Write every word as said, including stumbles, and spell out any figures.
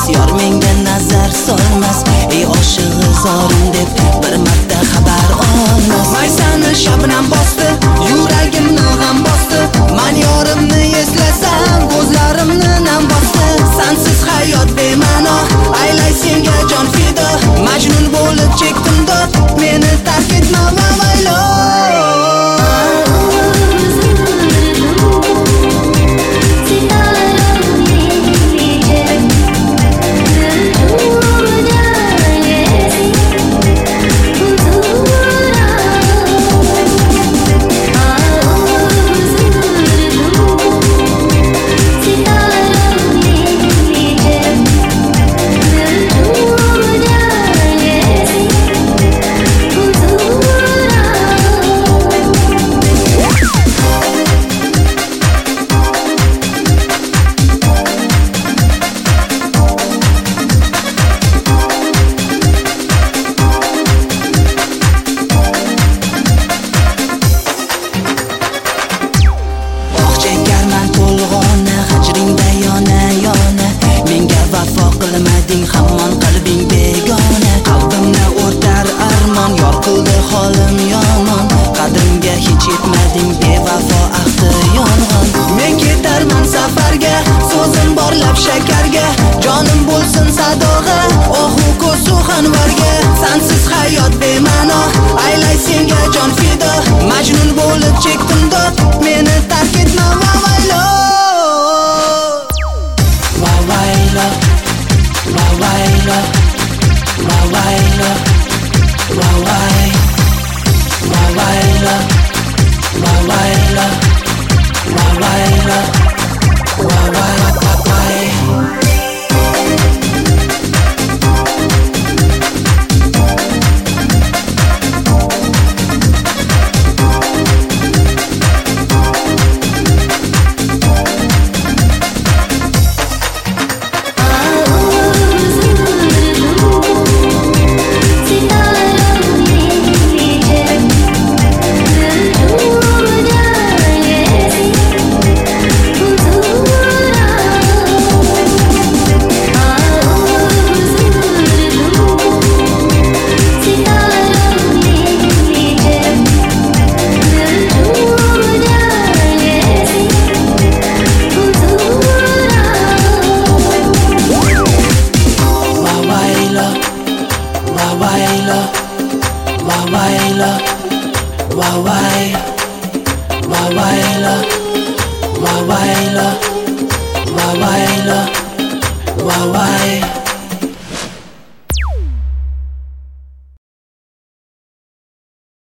solmas, yor menga nazar solmas. Ey oshig'i zorim deb bir marta xabar olmas. Maysani shabnam bosdi, yuragimni g'am bosdi. Men yorimni eslasam, ko'zlarimni nam bosdi. Sensiz hayot bema'no, aylay senga jon fido. Majnun bo'lib chekdim dod, meni tark etma vavaylo. Qilmading hamon qalbing begona. Qalbimni o'rtar armon, yor qildi holim yomon. Qadrimga hech yetmading, bevafo ahdi yolg'on. Men ketarman safarga, so'zim borlab shakarga. Jonim bo'lsin sadoga, ohu ko'su xanvarga. Sensiz hayot bema'no, aylay senga jon fido. Majnun bo'lib chekdim dod, meni tark etma vavaylo. Vavaylo, vavaylo, vavaylo, vavay, vavaylo, vavaylo, vavaylo, vavay, vavay. Vavaylo, vavay, vavaylo.